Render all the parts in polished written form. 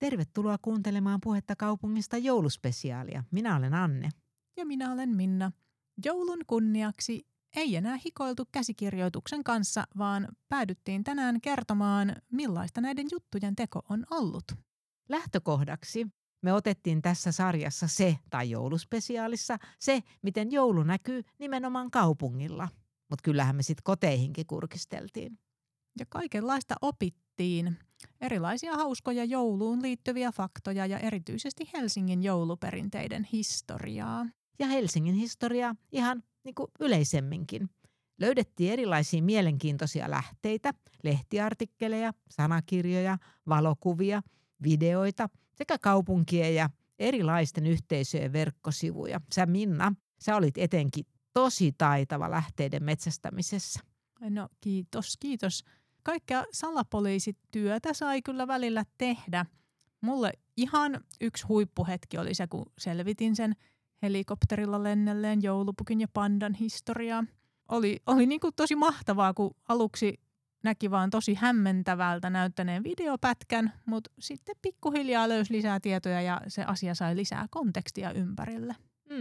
Tervetuloa kuuntelemaan Puhetta kaupungista jouluspesiaalia. Minä olen Anne. Ja minä olen Minna. Joulun kunniaksi ei enää hikoiltu käsikirjoituksen kanssa, vaan päädyttiin tänään kertomaan, millaista näiden juttujen teko on ollut. Lähtökohdaksi me otettiin tässä sarjassa tai jouluspesiaalissa se, miten joulu näkyy nimenomaan kaupungilla. Mutta kyllähän me sitten koteihinkin kurkisteltiin. Ja kaikenlaista opittiin. Erilaisia hauskoja jouluun liittyviä faktoja ja erityisesti Helsingin jouluperinteiden historiaa. Ja Helsingin historiaa ihan niin kuin yleisemminkin. Löydettiin erilaisia mielenkiintoisia lähteitä, lehtiartikkeleja, sanakirjoja, valokuvia, videoita sekä kaupunkien ja erilaisten yhteisöjen verkkosivuja. Sä Minna, sä olit etenkin tosi taitava lähteiden metsästämisessä. No kiitos. Kaikkea salapoliisityötä sai kyllä välillä tehdä. Mulle ihan yksi huippuhetki oli se, kun selvitin sen helikopterilla lennelleen joulupukin ja pandan historiaa. Oli niin kuin tosi mahtavaa, kun aluksi näki vaan tosi hämmentävältä näyttäneen videopätkän, mutta sitten pikkuhiljaa löysi lisää tietoja ja se asia sai lisää kontekstia ympärille.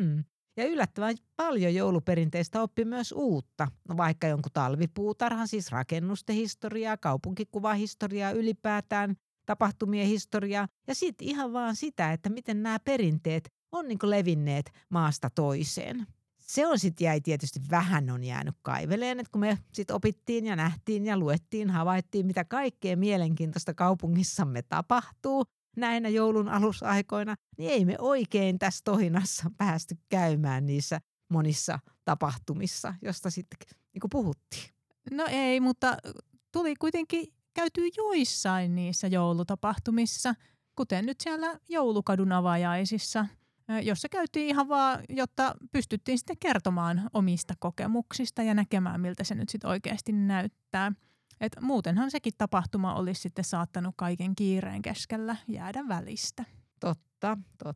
Ja yllättävän paljon jouluperinteistä oppi myös uutta. No vaikka jonkun talvipuutarhan, siis rakennusten historiaa, kaupunkikuvahistoriaa ylipäätään, tapahtumien historiaa. Ja sitten ihan vaan sitä, että miten nämä perinteet on niin kuin levinneet maasta toiseen. Se on sitten jäi tietysti vähän on jäänyt kaiveleen, että kun me sitten opittiin ja nähtiin ja luettiin, havaittiin mitä kaikkea mielenkiintoista kaupungissamme tapahtuu näinä joulun alusaikoina, niin ei me oikein tässä tohinassa päästy käymään niissä monissa tapahtumissa, josta sitten niin kuin puhuttiin. No ei, mutta tuli kuitenkin käytyy joissain niissä joulutapahtumissa, kuten nyt siellä joulukadun avajaisissa, jossa käytiin ihan vaan, jotta pystyttiin sitten kertomaan omista kokemuksista ja näkemään, miltä se nyt sitten oikeasti näyttää. Et muutenhan sekin tapahtuma olisi sitten saattanut kaiken kiireen keskellä jäädä välistä. Totta.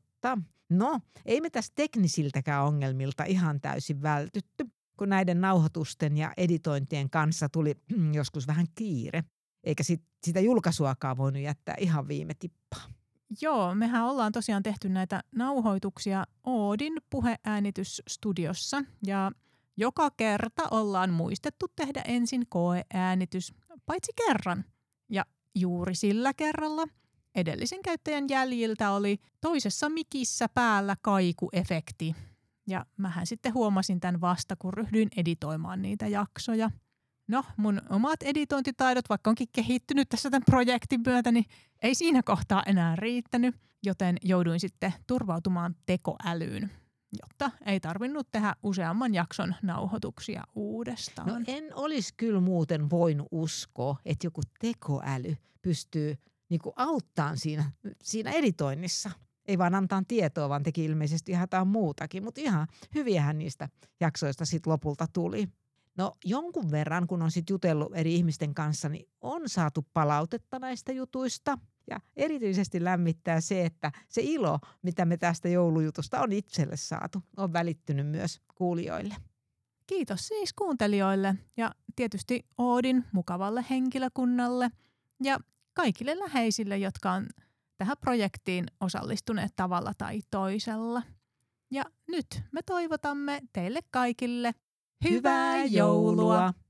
No, ei me tässä teknisiltäkään ongelmilta ihan täysin vältytty, kun näiden nauhoitusten ja editointien kanssa tuli joskus vähän kiire. Eikä sitä julkaisuakaan voinut jättää ihan viime tippaan. Joo, mehän ollaan tosiaan tehty näitä nauhoituksia Oodin puheäänitysstudiossa ja joka kerta ollaan muistettu tehdä ensin koeäänitys, paitsi kerran. Ja juuri sillä kerralla edellisen käyttäjän jäljiltä oli toisessa mikissä päällä kaikuefekti. Ja mähän sitten huomasin tämän vasta, kun ryhdyin editoimaan niitä jaksoja. No, mun omat editointitaidot, vaikka onkin kehittynyt tässä tämän projektin myötä, niin ei siinä kohtaa enää riittänyt, joten jouduin sitten turvautumaan tekoälyyn, jotta ei tarvinnut tehdä useamman jakson nauhoituksia uudestaan. No en olisi kyllä muuten voinut uskoa, että joku tekoäly pystyy niinku auttamaan siinä editoinnissa. Ei vaan antaa tietoa, vaan teki ilmeisesti ihan jotain muutakin, mutta ihan hyviähän niistä jaksoista sitten lopulta tuli. No jonkun verran, kun on sitten jutellut eri ihmisten kanssa, niin on saatu palautetta näistä jutuista. Ja erityisesti lämmittää se, että se ilo, mitä me tästä joulujutusta on itselle saatu, on välittynyt myös kuulijoille. Kiitos siis kuuntelijoille ja tietysti Oodin mukavalle henkilökunnalle ja kaikille läheisille, jotka on tähän projektiin osallistuneet tavalla tai toisella. Ja nyt me toivotamme teille kaikille hyvää joulua!